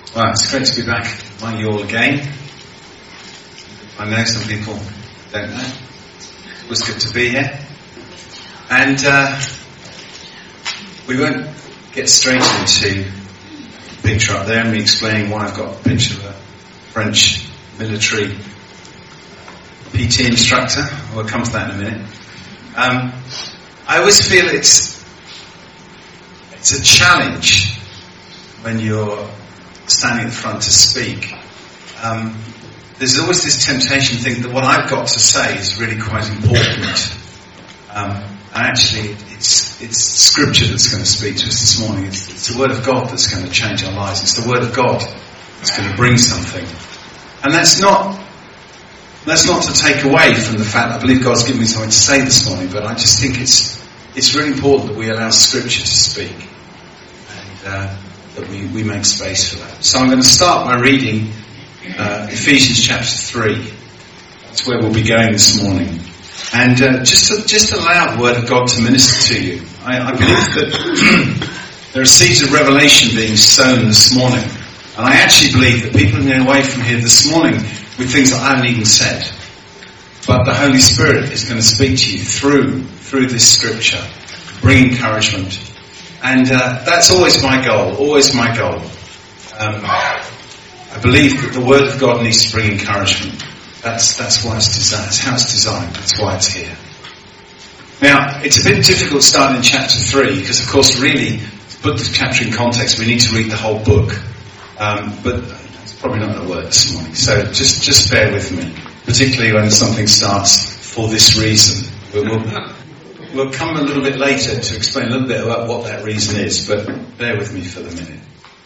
Well, it's great to be back among you all again. I know some people don't know. It was good to be here. And we won't get straight into the picture up there and me explaining why I've got a picture of a French military PT instructor. We'll come to that in a minute. I always feel it's a challenge when you're standing at the front to speak. There's always this temptation to think that what I've got to say is really quite important. And actually, it's Scripture that's going to speak to us this morning. It's the Word of God that's going to change our lives. It's the Word of God that's going to bring something. And that's not to take away from the fact that I believe God's given me something to say this morning, but I just think it's really important that we allow Scripture to speak. And that we make space for that. So I'm going to start by reading Ephesians chapter 3. That's where we'll be going this morning. And just allow the Word of God to minister to you. I believe that there are seeds of revelation being sown this morning. And I actually believe that people are going away from here this morning with things that I haven't even said. But the Holy Spirit is going to speak to you through this Scripture, bring encouragement. And that's always my goal, I believe that the Word of God needs to bring encouragement. That's why it's designed. That's how it's designed. That's why it's here. Now, it's a bit difficult starting in chapter 3, because of course really, to put the chapter in context, we need to read the whole book. But that's probably not going to work this morning. So just bear with me, particularly when something starts for this reason. We'll come a little bit later to explain a little bit about what that reason is, but bear with me for the minute.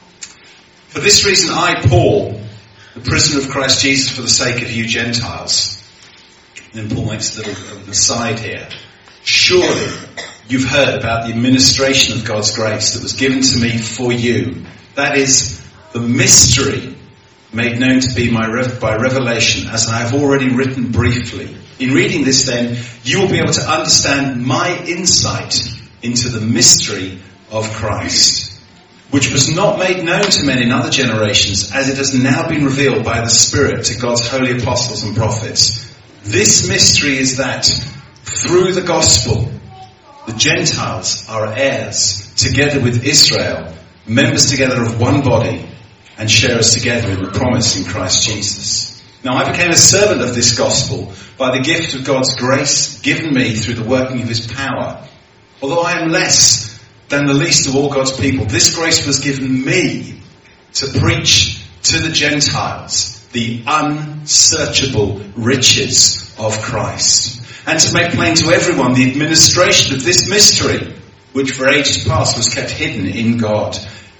For this reason I, Paul, the prisoner of Christ Jesus for the sake of you Gentiles. And then Paul makes a little aside here. Surely you've heard about the administration of God's grace that was given to me for you. That is the mystery made known to be by revelation, as I have already written briefly. In reading this then, you will be able to understand my insight into the mystery of Christ, which was not made known to men in other generations, as it has now been revealed by the Spirit to God's holy apostles and prophets. This mystery is that through the gospel, the Gentiles are heirs together with Israel, members together of one body, and sharers together in the promise in Christ Jesus. Now I became a servant of this gospel by the gift of God's grace given me through the working of his power. Although I am less than the least of all God's people, this grace was given me to preach to the Gentiles the unsearchable riches of Christ, and to make plain to everyone the administration of this mystery, which for ages past was kept hidden in God,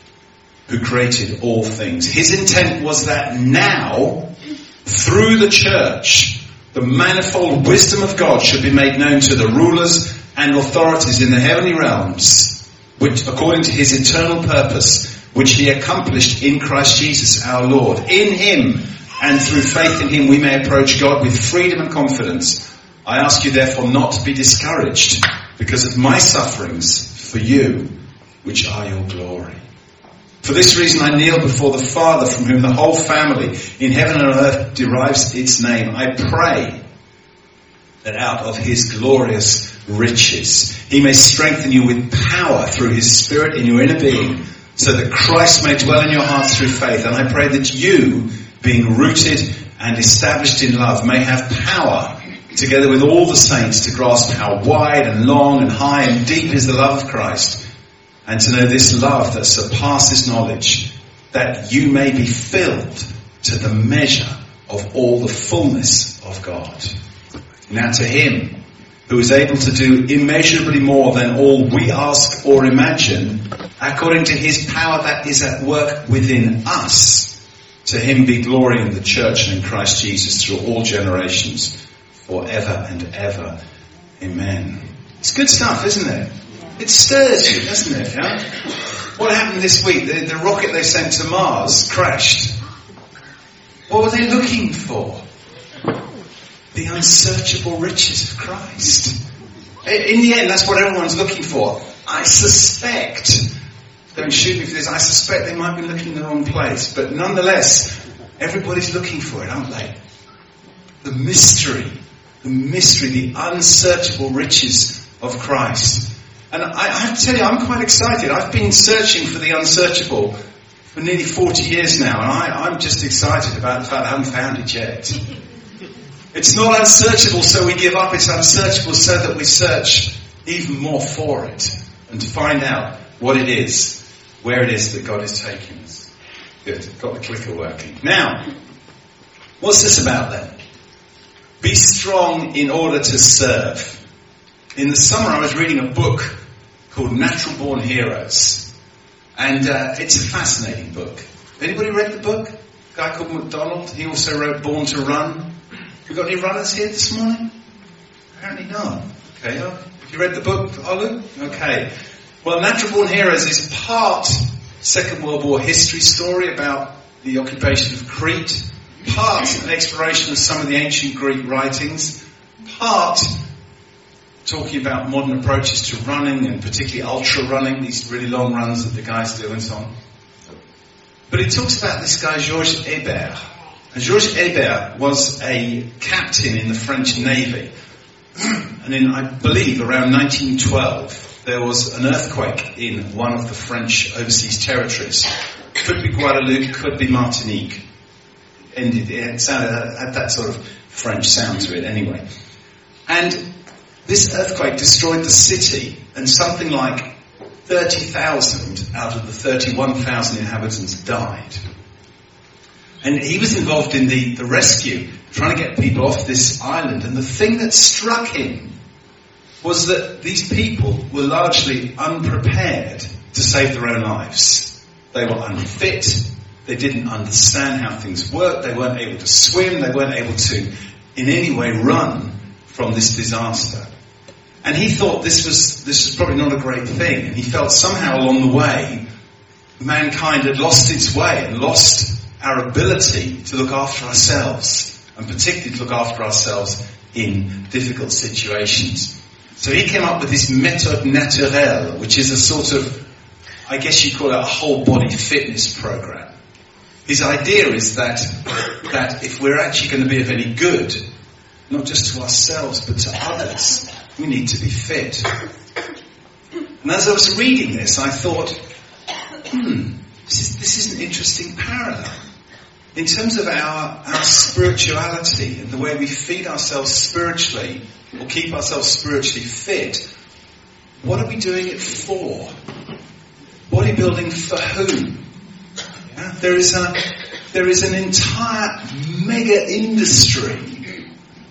who created all things. His intent was that now, through the church, the manifold wisdom of God should be made known to the rulers and authorities in the heavenly realms, which, according to his eternal purpose, which he accomplished in Christ Jesus our Lord. In him, and through faith in him, we may approach God with freedom and confidence. I ask you therefore not to be discouraged because of my sufferings for you, which are your glory. For this reason I kneel before the Father, from whom the whole family in heaven and on earth derives its name. I pray that out of his glorious riches he may strengthen you with power through his Spirit in your inner being, so that Christ may dwell in your hearts through faith. And I pray that you, being rooted and established in love, may have power, together with all the saints, to grasp how wide and long and high and deep is the love of Christ, and to know this love that surpasses knowledge, that you may be filled to the measure of all the fullness of God. Now to him who is able to do immeasurably more than all we ask or imagine, according to his power that is at work within us, to him be glory in the church and in Christ Jesus through all generations, forever and ever. Amen. It's good stuff, isn't it? It stirs you, doesn't it? Yeah? What happened this week? The rocket they sent to Mars crashed. What were they looking for? The unsearchable riches of Christ. In the end, that's what everyone's looking for. I suspect don't shoot me for this. I suspect they might be looking in the wrong place. But nonetheless, everybody's looking for it, aren't they? The mystery, the unsearchable riches of Christ. And I have to tell you, I'm quite excited. I've been searching for the unsearchable for nearly 40 years now, and I'm just excited about the fact I haven't found it yet. It's not unsearchable so we give up, it's unsearchable so that we search even more for it, and to find out what it is, where it is that God is taking us. Good, got the clicker working. Now, what's this about then? Be strong in order to serve. In the summer I was reading a book called Natural Born Heroes. And it's a fascinating book. Anybody read the book? A guy called MacDonald. He also wrote Born to Run. We got any runners here this morning? Apparently not. Okay. Have you read the book, Olu? Okay. Well, Natural Born Heroes is part Second World War history story about the occupation of Crete, part an exploration of some of the ancient Greek writings, part talking about modern approaches to running, and particularly ultra running, these really long runs that the guys do and so on. But it talks about this guy, Georges Hébert. And Georges Hébert was a captain in the French Navy. And in, I believe, around 1912, there was an earthquake in one of the French overseas territories. Could be Guadeloupe, could be Martinique. It had that sort of French sound to it anyway. And this earthquake destroyed the city, and something like 30,000 out of the 31,000 inhabitants died. And he was involved in the rescue, trying to get people off this island. And the thing that struck him was that these people were largely unprepared to save their own lives. They were unfit. They didn't understand how things worked. They weren't able to swim. They weren't able to in any way run from this disaster. And he thought this was probably not a great thing. And he felt somehow along the way, mankind had lost its way and lost our ability to look after ourselves, and particularly to look after ourselves in difficult situations. So he came up with this méthode naturelle, which is a sort of, I guess you call it a whole body fitness program. His idea is that if we're actually going to be of any good, not just to ourselves but to others, we need to be fit. And as I was reading this, I thought, this is an interesting parallel. In terms of our spirituality and the way we feed ourselves spiritually, or keep ourselves spiritually fit, what are we doing it for? Bodybuilding for whom? Yeah? There is an entire mega industry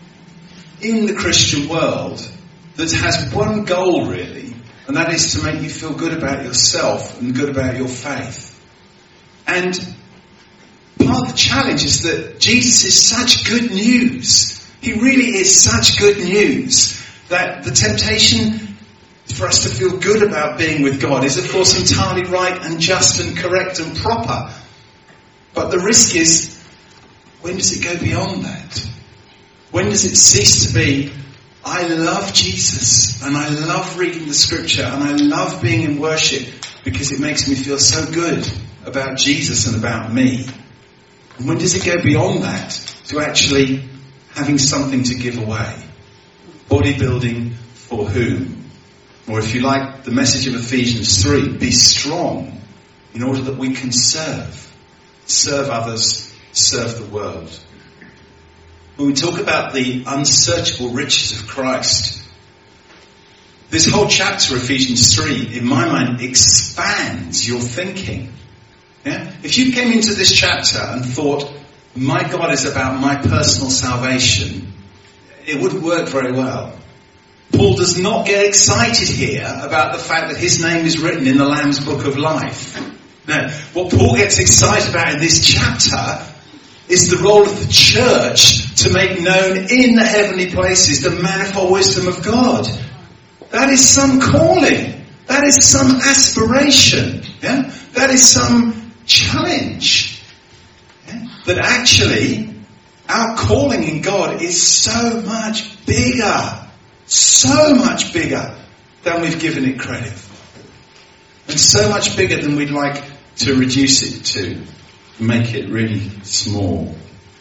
in the Christian world that has one goal really, and that is to make you feel good about yourself and good about your faith. And part of the challenge is that Jesus is such good news. He really is such good news that the temptation for us to feel good about being with God is of course entirely right and just and correct and proper. But the risk is, when does it go beyond that? When does it cease to be, I love Jesus and I love reading the scripture and I love being in worship because it makes me feel so good about Jesus and about me? And when does it go beyond that to actually having something to give away? Bodybuilding for whom? Or if you like the message of Ephesians 3, be strong in order that we can serve others, serve the world. When we talk about the unsearchable riches of Christ, this whole chapter, Ephesians 3, in my mind, expands your thinking. Yeah? If you came into this chapter and thought, my God is about my personal salvation, it wouldn't work very well. Paul does not get excited here about the fact that his name is written in the Lamb's Book of Life. No, what Paul gets excited about in this chapter is the role of the church to make known in the heavenly places the manifold wisdom of God. That is some calling. That is some aspiration. Yeah? That is some challenge. Yeah? That actually our calling in God is so much bigger than we've given it credit for. And so much bigger than we'd like to reduce it to, make it really small.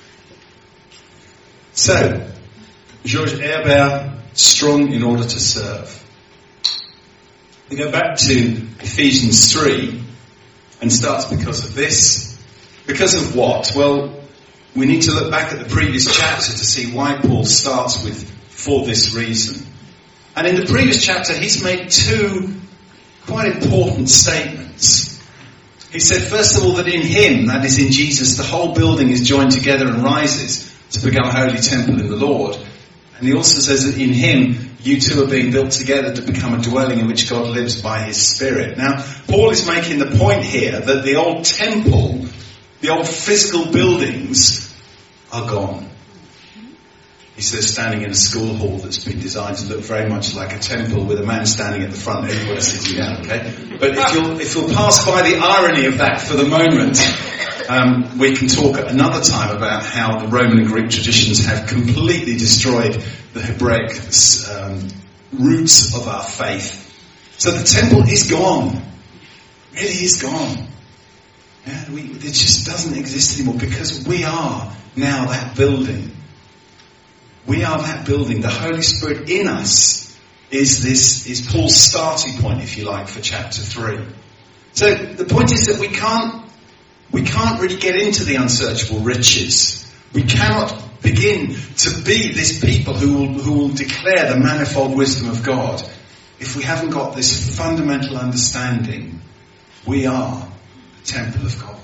So, Georges Herbert, strong in order to serve. We go back to Ephesians 3 and starts because of this. Because of what? Well, we need to look back at the previous chapter to see why Paul starts with for this reason. And in the previous chapter, he's made two quite important statements. He said, first of all, that in him, that is in Jesus, the whole building is joined together and rises to become a holy temple in the Lord. And he also says that in him, you two are being built together to become a dwelling in which God lives by his Spirit. Now, Paul is making the point here that the old temple, the old physical buildings, are gone. He says standing in a school hall that's been designed to look very much like a temple with a man standing at the front, everybody sitting down, okay? But if you'll pass by the irony of that for the moment, we can talk another time about how the Roman and Greek traditions have completely destroyed the Hebraic roots of our faith. So the temple is gone. Really is gone. Yeah, it just doesn't exist anymore because we are now that building. We are that building. The Holy Spirit in us is Paul's starting point, if you like, for chapter 3. So the point is that we can't really get into the unsearchable riches. We cannot begin to be this people who will declare the manifold wisdom of God if we haven't got this fundamental understanding. We are the temple of God.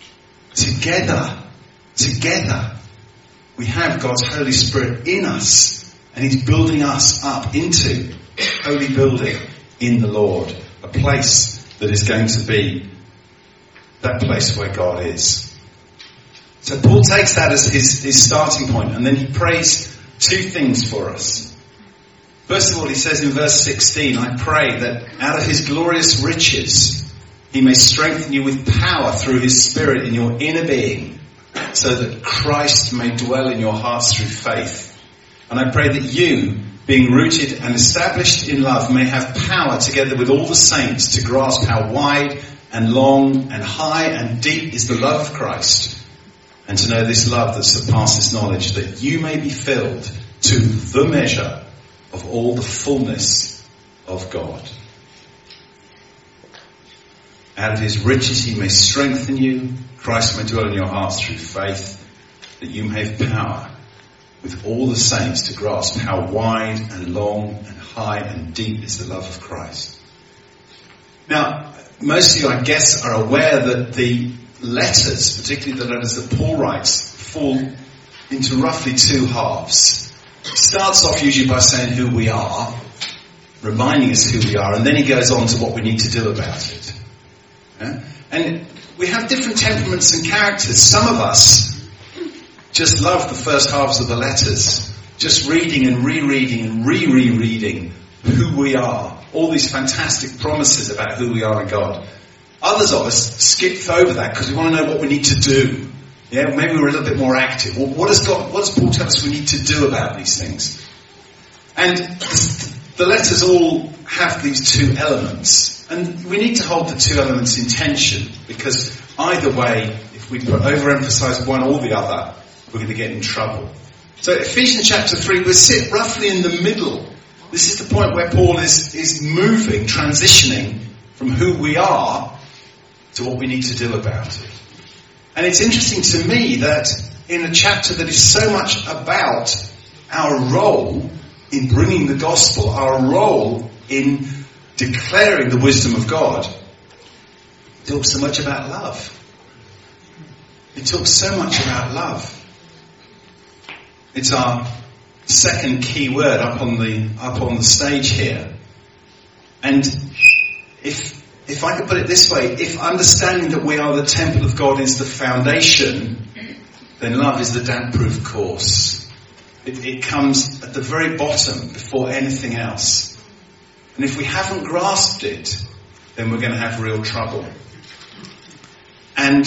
Together, we have God's Holy Spirit in us, and he's building us up into a holy building in the Lord, a place that is going to be that place where God is. So Paul takes that as his starting point, and then he prays two things for us. First of all, he says in verse 16, I pray that out of his glorious riches he may strengthen you with power through his Spirit in your inner being, so that Christ may dwell in your hearts through faith. And I pray that you, being rooted and established in love, may have power together with all the saints to grasp how wide and long and high and deep is the love of Christ, and to know this love that surpasses knowledge, that you may be filled to the measure of all the fullness of God. Out of his riches he may strengthen you, Christ may dwell in your hearts through faith, that you may have power with all the saints to grasp how wide and long and high and deep is the love of Christ. Now, most of you, I guess, are aware that the letters, particularly the letters that Paul writes, fall into roughly two halves. He starts off usually by saying who we are, reminding us who we are, and then he goes on to what we need to do about it. Yeah? And we have different temperaments and characters. Some of us just love the first halves of the letters, just reading and rereading and rereading who we are, all these fantastic promises about who we are in God. Others of us skip over that because we want to know what we need to do. Yeah, maybe we're a little bit more active. Well, what does Paul tell us we need to do about these things? And the letters all have these two elements. And we need to hold the two elements in tension, because either way, if we overemphasize one or the other, we're going to get in trouble. So Ephesians chapter 3, we sit roughly in the middle. This is the point where Paul is moving, transitioning from who we are to what we need to do about it. And it's interesting to me that in a chapter that is so much about our role in bringing the gospel, our role in declaring the wisdom of God, it talks so much about love. It talks so much about love. It's our second key word up on the stage here. And if I could put it this way, if understanding that we are the temple of God is the foundation, then love is the damp-proof course. It comes at the very bottom before anything else. And if we haven't grasped it, then we're going to have real trouble. And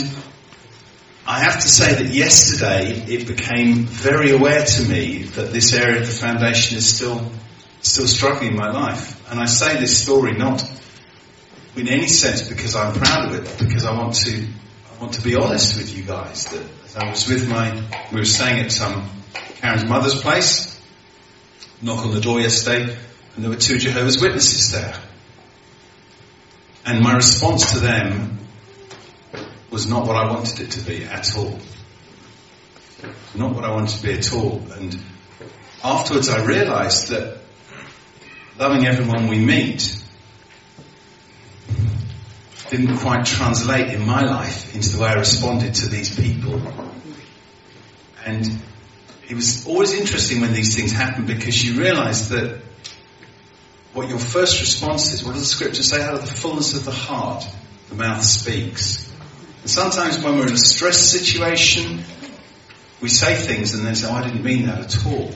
I have to say that yesterday it became very aware to me that this area of the foundation is still struggling in my life. And I say this story not in any sense because I'm proud of it, but because I want to be honest with you guys. That as I was we were staying at Karen's mother's place, knock on the door yesterday, and there were 2 Jehovah's Witnesses there. And my response to them was not what I wanted it to be at all. Not what I wanted to be at all. And afterwards I realised that loving everyone we meet didn't quite translate in my life into the way I responded to these people. And it was always interesting when these things happen, because you realise that what your first response is, what does the scripture say? Out of the fullness of the heart, the mouth speaks. And sometimes when we're in a stress situation, we say things and then say, I didn't mean that at all.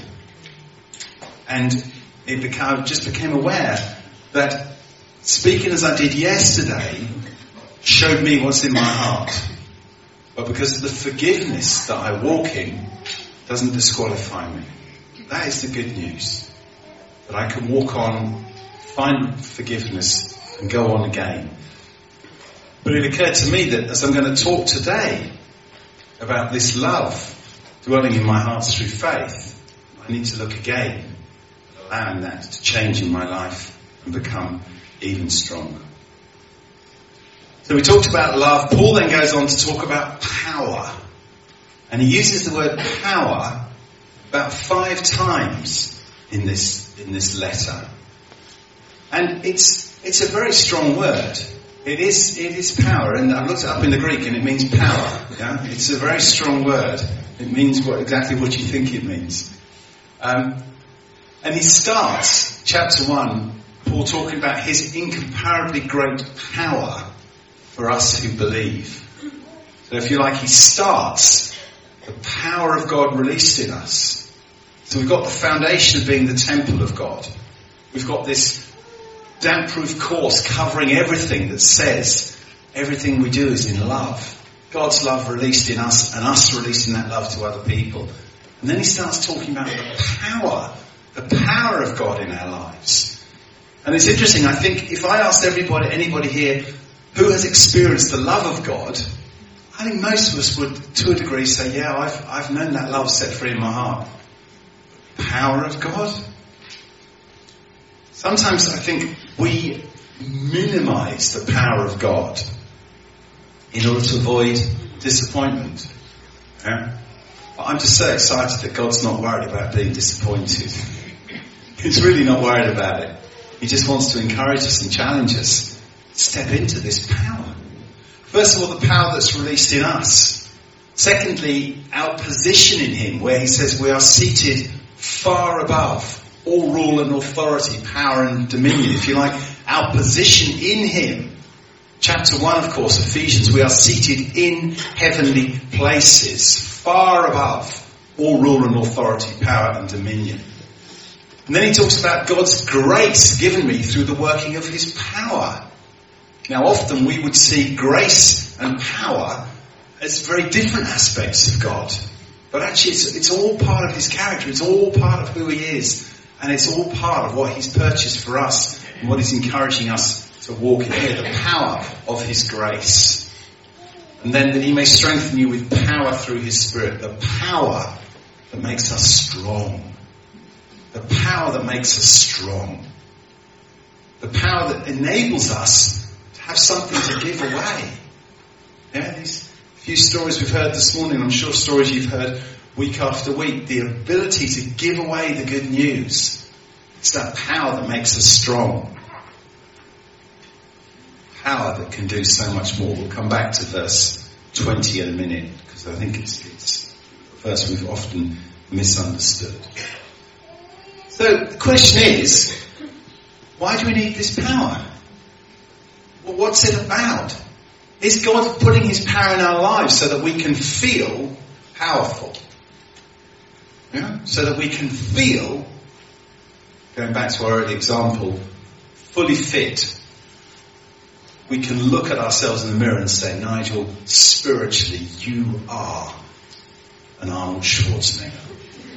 And I just became aware that speaking as I did yesterday showed me what's in my heart. But because of the forgiveness that I walk in, doesn't disqualify me. That is the good news. That I can walk on, find forgiveness, and go on again. But it occurred to me that as I'm going to talk today about this love dwelling in my heart through faith, I need to look again at allowing that to change in my life and become even stronger. So we talked about love. Paul then goes on to talk about power. And he uses the word power about 5 times in this letter. And it's a very strong word. It is power, and I looked it up in the Greek and it means power. Yeah? It's a very strong word. It means exactly what you think it means. And he starts chapter 1, Paul talking about his incomparably great power for us who believe. So if you like, he starts the power of God released in us. So we've got the foundation of being the temple of God. We've got this damp-proof course covering everything that says everything we do is in love. God's love released in us and us releasing that love to other people. And then he starts talking about the power of God in our lives. And it's interesting, I think if I asked anybody here who has experienced the love of God, I think most of us would, to a degree, say, yeah, I've known that love set free in my heart. Power of God? Sometimes I think we minimize the power of God in order to avoid disappointment. Yeah? But I'm just so excited that God's not worried about being disappointed. He's really not worried about it. He just wants to encourage us and challenge us. Step into this power. First of all, the power that's released in us. Secondly, our position in him, where he says we are seated far above all rule and authority, power and dominion. If you like, our position in him. Chapter 1, of course, Ephesians, we are seated in heavenly places, far above all rule and authority, power and dominion. And then he talks about God's grace given me through the working of his power. Now, often we would see grace and power as very different aspects of God. But actually, it's all part of his character. It's all part of who he is. And it's all part of what he's purchased for us and what he's encouraging us to walk in here. The power of his grace. And then that he may strengthen you with power through his Spirit. The power that makes us strong. The power that makes us strong. The power that enables us to have something to give away. Yeah, these few stories we've heard this morning, I'm sure stories you've heard week after week, the ability to give away the good news. It's that power that makes us strong. Power that can do so much more. We'll come back to verse 20 in a minute, because I think it's a verse we've often misunderstood. So the question is, why do we need this power? Well, what's it about? Is God putting his power in our lives so that we can feel powerful? Yeah? So that we can feel, going back to our early example, fully fit. We can look at ourselves in the mirror and say, Nigel, spiritually you are an Arnold Schwarzenegger.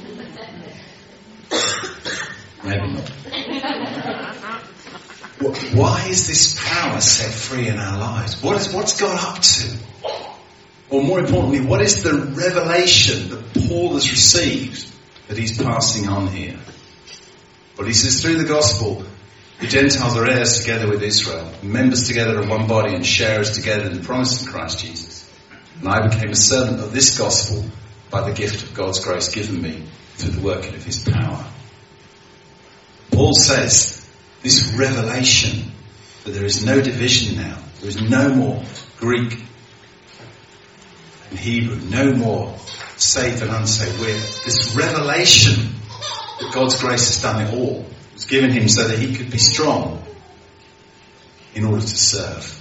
Maybe not. Why is this power set free in our lives? What's God up to? Or more importantly, what is the revelation that Paul has received that he's passing on here? Well, he says, through the gospel, the Gentiles are heirs together with Israel, members together of one body and sharers together in the promise in Christ Jesus. And I became a servant of this gospel by the gift of God's grace given me through the working of his power. Paul says, this revelation that there is no division now, there is no more Greek and Hebrew, no more saved and unsaved. This revelation that God's grace has done it all was given him so that he could be strong in order to serve.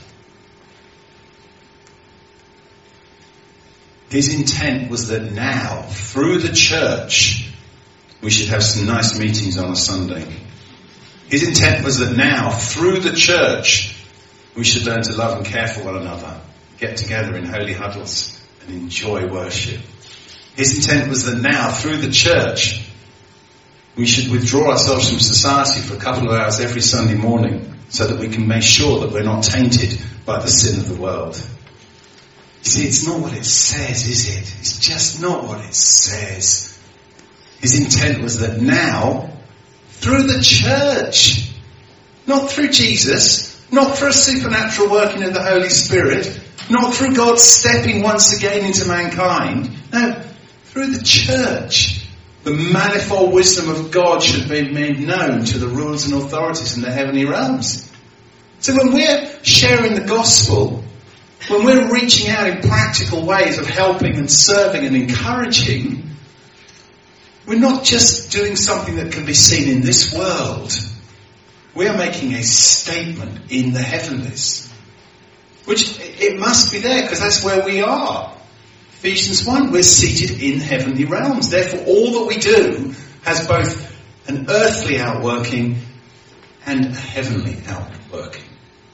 His intent was that now, through the church, we should have some nice meetings on a Sunday. His intent was that now, through the church, we should learn to love and care for one another, get together in holy huddles and enjoy worship. His intent was that now, through the church, we should withdraw ourselves from society for a couple of hours every Sunday morning so that we can make sure that we're not tainted by the sin of the world. You see, it's not what it says, is it? It's just not what it says. His intent was that now, through the church, not through Jesus, not through a supernatural working of the Holy Spirit, not through God stepping once again into mankind, no, through the church, the manifold wisdom of God should be made known to the rulers and authorities in the heavenly realms. So when we're sharing the gospel, when we're reaching out in practical ways of helping and serving and encouraging, we're not just doing something that can be seen in this world. We are making a statement in the heavenlies. Which, it must be there, because that's where we are. Ephesians 1, we're seated in heavenly realms. Therefore, all that we do has both an earthly outworking and a heavenly outworking.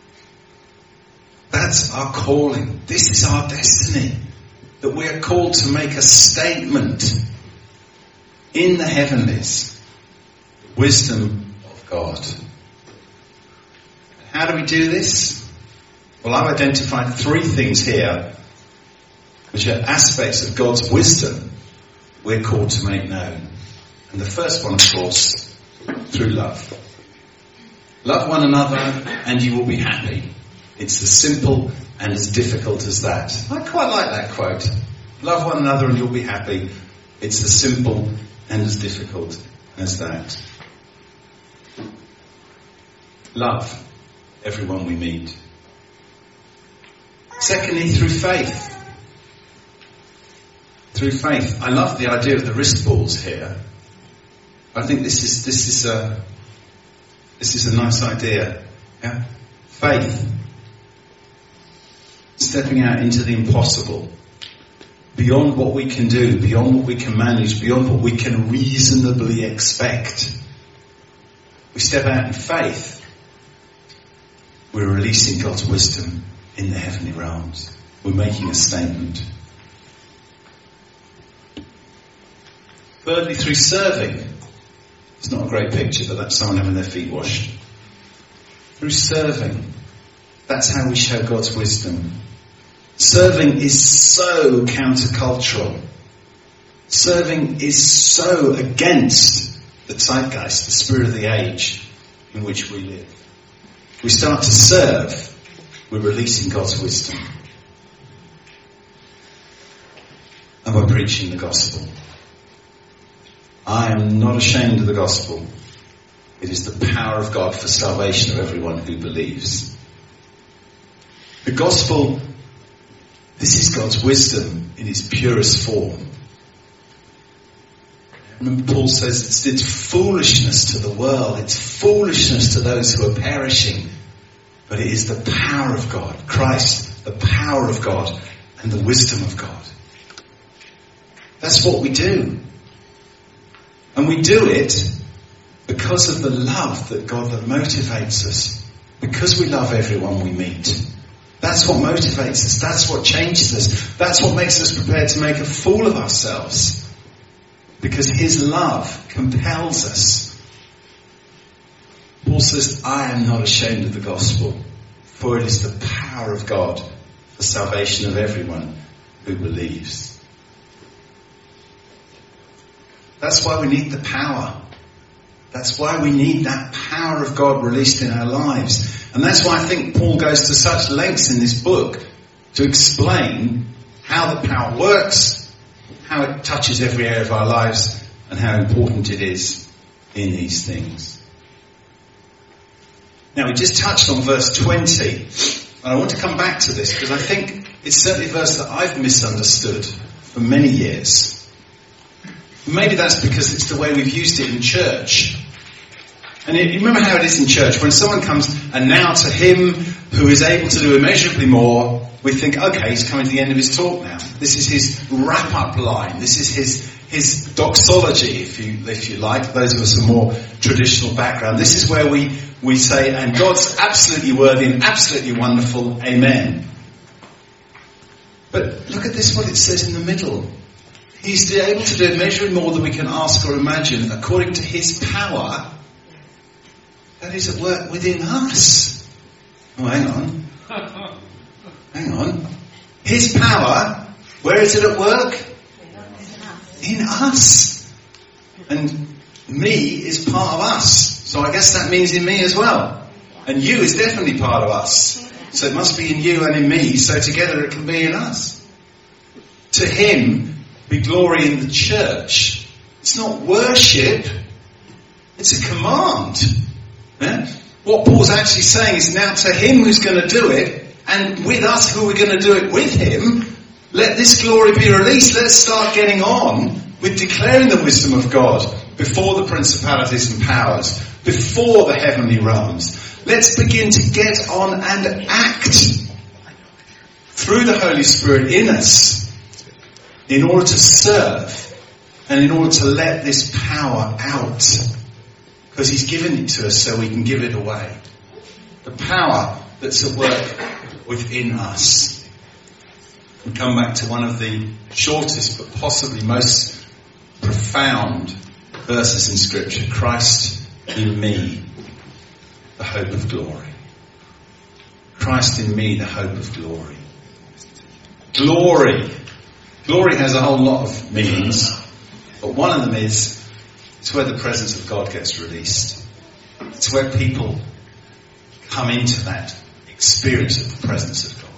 That's our calling. This is our destiny. That we are called to make a statement in the heavenlies. The wisdom of God. How do we do this? Well, I've identified 3 things here which are aspects of God's wisdom we're called to make known. And the first one, of course, through love. Love one another and you will be happy. It's as simple and as difficult as that. I quite like that quote. Love one another and you'll be happy. It's as simple and as difficult as that. Love everyone we meet. Secondly, through faith. Through faith. I love the idea of the wrist balls here. I think this is a nice idea. Yeah? Faith. Stepping out into the impossible. Beyond what we can do, beyond what we can manage, beyond what we can reasonably expect. We step out in faith. We're releasing God's wisdom in the heavenly realms. We're making a statement. Thirdly, through serving. It's not a great picture, but that's someone having their feet washed. Through serving. That's how we show God's wisdom. Serving is so countercultural. Serving is so against the zeitgeist, the spirit of the age in which we live. We start to serve, we're releasing God's wisdom. And we're preaching the gospel. I am not ashamed of the gospel. It is the power of God for salvation of everyone who believes. The gospel, this is God's wisdom in its purest form. Remember, Paul says it's foolishness to the world. It's foolishness to those who are perishing. But it is the power of God. Christ, the power of God and the wisdom of God. That's what we do. And we do it because of the love that God that motivates us. Because we love everyone we meet. That's what motivates us. That's what changes us. That's what makes us prepared to make a fool of ourselves. Because his love compels us. Paul says, I am not ashamed of the gospel, for it is the power of God for salvation of everyone who believes. That's why we need the power. That's why we need that power of God released in our lives. And that's why I think Paul goes to such lengths in this book to explain how the power works, how it touches every area of our lives, and how important it is in these things. Now, we just touched on verse 20, and I want to come back to this because I think it's certainly a verse that I've misunderstood for many years. Maybe that's because it's the way we've used it in church. And you remember how it is in church. When someone comes, and now to him who is able to do immeasurably more, we think, okay, he's coming to the end of his talk now. This is his wrap-up line. This is his doxology, if you like. Those of us with more traditional background. This is where we say, and God's absolutely worthy and absolutely wonderful. Amen. But look at this, what it says in the middle. He's able to do immeasurably more than we can ask or imagine, according to his power that is at work within us. Oh, hang on. His power, where is it at work? In us. And me is part of us. So I guess that means in me as well. And you is definitely part of us. So it must be in you and in me. So together it can be in us. To him be glory in the church. It's not worship. It's a command. Yeah? What Paul's actually saying is now to him who's going to do it, and with us who are going to do it with him, let this glory be released. Let's start getting on with declaring the wisdom of God before the principalities and powers, before the heavenly realms. Let's begin to get on and act through the Holy Spirit in us in order to serve and in order to let this power out. Because he's given it to us so we can give it away. The power that's at work within us. We come back to one of the shortest but possibly most profound verses in Scripture. Christ in me, the hope of glory. Christ in me, the hope of glory. Glory. Glory has a whole lot of meanings, but one of them is it's where the presence of God gets released. It's where people come into that experience of the presence of God.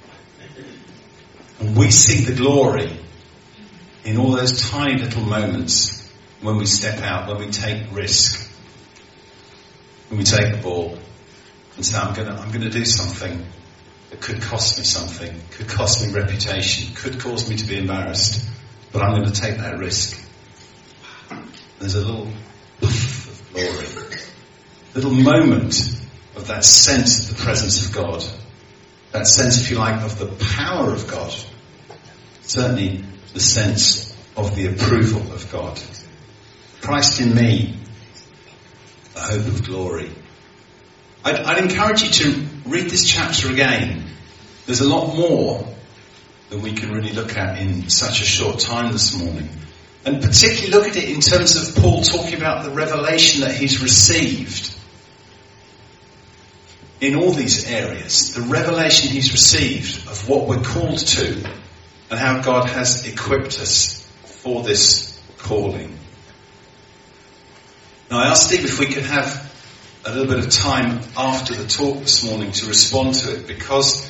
And we see the glory in all those tiny little moments when we step out, when we take risk, when we take the ball and say, I'm going to do something that could cost me something, could cost me reputation, could cause me to be embarrassed, but I'm going to take that risk. There's a little puff of glory, little moment of that sense of the presence of God, that sense, if you like, of the power of God, certainly the sense of the approval of God. Christ in me, the hope of glory. I'd encourage you to read this chapter again. There's a lot more than we can really look at in such a short time this morning. And particularly look at it in terms of Paul talking about the revelation that he's received in all these areas. The revelation he's received of what we're called to and how God has equipped us for this calling. Now I asked Steve if we could have a little bit of time after the talk this morning to respond to it, because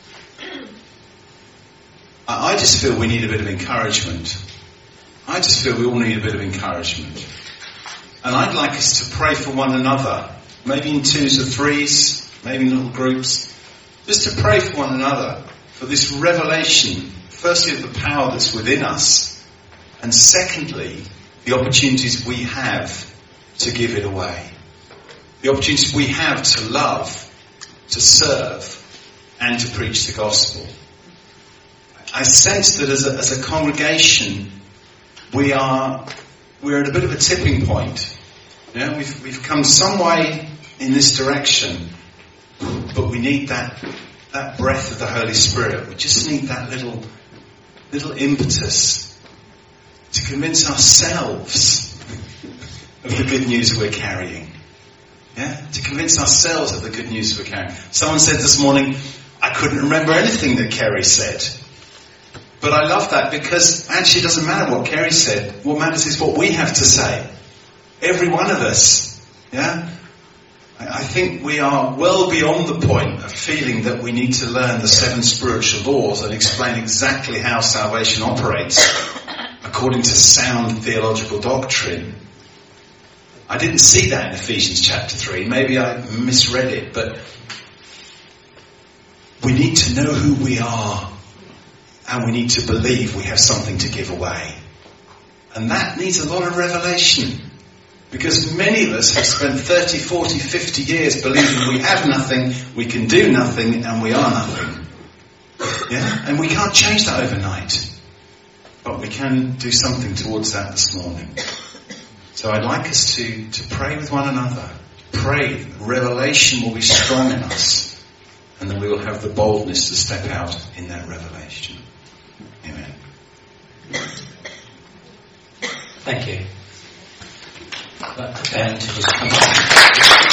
I just feel we need a bit of encouragement. I just feel we all need a bit of encouragement. And I'd like us to pray for one another, maybe in twos or threes, maybe in little groups, just to pray for one another, for this revelation, firstly of the power that's within us, and secondly, the opportunities we have to give it away. The opportunities we have to love, to serve, and to preach the gospel. I sense that as a congregation, we're at a bit of a tipping point. You know, we've come some way in this direction, but we need that breath of the Holy Spirit. We just need that little impetus to convince ourselves of the good news we're carrying. Yeah? To convince ourselves of the good news we're carrying. Someone said this morning, I couldn't remember anything that Kerry said. But I love that because actually it doesn't matter what Kerry said. What matters is what we have to say. Every one of us. Yeah? I think we are well beyond the point of feeling that we need to learn the 7 spiritual laws and explain exactly how salvation operates according to sound theological doctrine. I didn't see that in Ephesians chapter 3. Maybe I misread it, but we need to know who we are and we need to believe we have something to give away. And that needs a lot of revelation. Because many of us have spent 30, 40, 50 years believing we have nothing, we can do nothing, and we are nothing. Yeah? And we can't change that overnight. But we can do something towards that this morning. So I'd like us to pray with one another. Pray that revelation will be strong in us. And that we will have the boldness to step out in that revelation. Amen. Thank you. But the band to just come on.